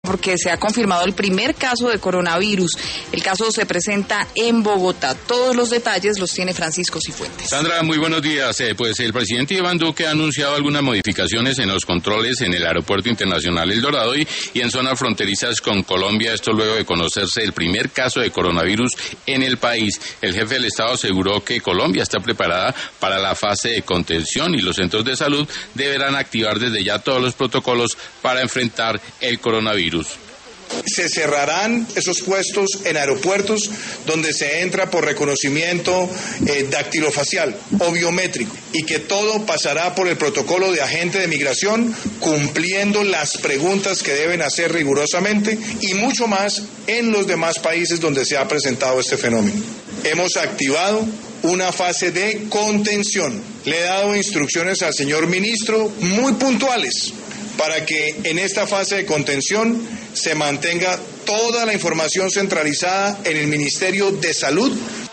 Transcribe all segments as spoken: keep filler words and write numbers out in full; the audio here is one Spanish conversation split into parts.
porque se ha confirmado el primer caso de coronavirus. El caso se presenta en Bogotá. Todos los detalles los tiene Francisco Cifuentes. Sandra, muy buenos días. Eh, pues el presidente Iván Duque ha anunciado algunas modificaciones en los controles en el Aeropuerto Internacional El Dorado y, y en zonas fronterizas con Colombia. Esto luego de conocerse el primer caso de coronavirus en el país. El jefe del Estado aseguró que Colombia está preparada para la fase de contención y los centros de salud deberán activar desde ya todos los protocolos para enfrentar el coronavirus. Se cerrarán esos puestos en aeropuertos donde se entra por reconocimiento eh, dactilofacial o biométrico y que todo pasará por el protocolo de agente de migración cumpliendo las preguntas que deben hacer rigurosamente y mucho más en los demás países donde se ha presentado este fenómeno. Hemos activado una fase de contención. Le he dado instrucciones al señor ministro muy puntuales para que en esta fase de contención se mantenga toda la información centralizada en el Ministerio de Salud.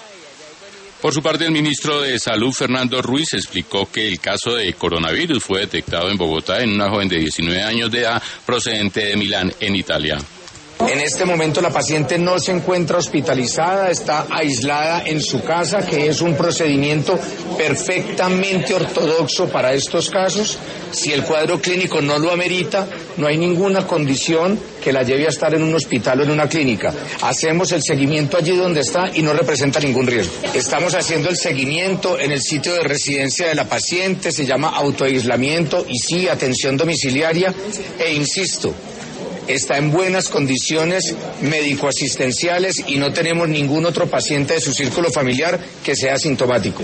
Por su parte, el ministro de Salud, Fernando Ruiz, explicó que el caso de coronavirus fue detectado en Bogotá en una joven de diecinueve años de edad procedente de Milán, en Italia. En este momento la paciente no se encuentra hospitalizada, está aislada en su casa, que es un procedimiento perfectamente ortodoxo para estos casos. Si el cuadro clínico no lo amerita, no hay ninguna condición que la lleve a estar en un hospital o en una clínica. Hacemos el seguimiento allí donde está y no representa ningún riesgo. Estamos haciendo el seguimiento en el sitio de residencia de la paciente, se llama autoaislamiento y sí, atención domiciliaria e insisto, está en buenas condiciones médico-asistenciales y no tenemos ningún otro paciente de su círculo familiar que sea asintomático.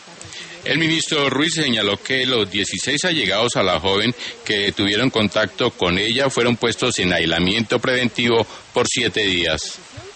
El ministro Ruiz señaló que los dieciséis allegados a la joven que tuvieron contacto con ella fueron puestos en aislamiento preventivo por siete días.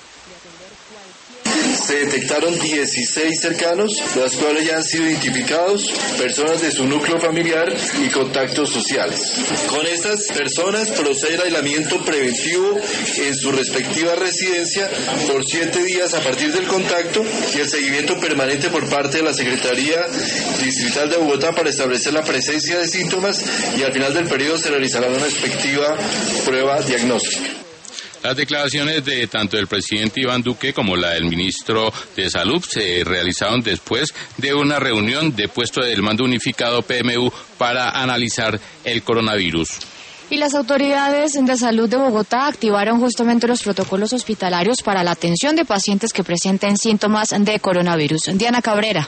Se detectaron dieciséis cercanos, de los cuales ya han sido identificados personas de su núcleo familiar y contactos sociales. Con estas personas procede el aislamiento preventivo en su respectiva residencia por siete días a partir del contacto y el seguimiento permanente por parte de la Secretaría Distrital de Bogotá para establecer la presencia de síntomas y al final del periodo se realizará una respectiva prueba diagnóstica. Las declaraciones de tanto del presidente Iván Duque como la del ministro de Salud se realizaron después de una reunión de puesto del Mando Unificado P M U para analizar el coronavirus. Y las autoridades de salud de Bogotá activaron justamente los protocolos hospitalarios para la atención de pacientes que presenten síntomas de coronavirus. Diana Cabrera.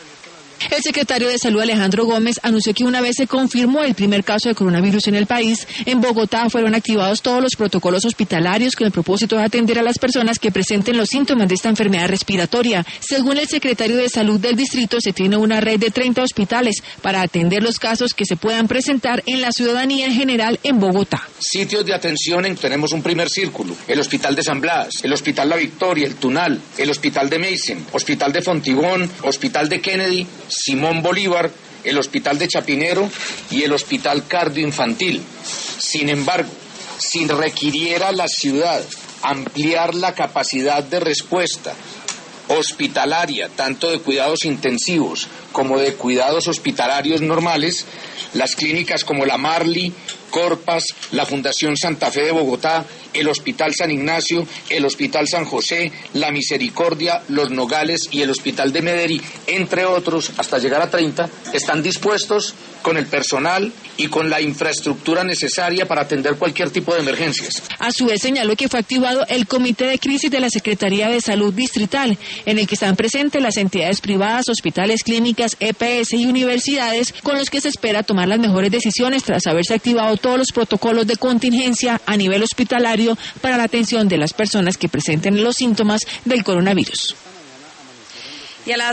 El secretario de Salud, Alejandro Gómez, anunció que una vez se confirmó el primer caso de coronavirus en el país, en Bogotá fueron activados todos los protocolos hospitalarios con el propósito de atender a las personas que presenten los síntomas de esta enfermedad respiratoria. Según el secretario de Salud del distrito, se tiene una red de treinta hospitales para atender los casos que se puedan presentar en la ciudadanía en general en Bogotá. Sitios de atención, en, tenemos un primer círculo, el Hospital de San Blas, el Hospital La Victoria, el Tunal, el Hospital de Meissen, Hospital de Fontibón, Hospital de Kennedy, Simón Bolívar, el Hospital de Chapinero y el Hospital Cardioinfantil. Sin embargo, si requiriera la ciudad ampliar la capacidad de respuesta hospitalaria, tanto de cuidados intensivos como de cuidados hospitalarios normales, las clínicas como la Marley, Corpas, la Fundación Santa Fe de Bogotá, el Hospital San Ignacio, el Hospital San José, la Misericordia, Los Nogales y el Hospital de Medellín, entre otros, hasta llegar a treinta, están dispuestos con el personal y con la infraestructura necesaria para atender cualquier tipo de emergencias. A su vez señaló que fue activado el Comité de Crisis de la Secretaría de Salud Distrital, en el que están presentes las entidades privadas, hospitales, clínicas, E P S y universidades, con los que se espera tomar las mejores decisiones tras haberse activado todos los protocolos de contingencia a nivel hospitalario para la atención de las personas que presenten los síntomas del coronavirus. Y a las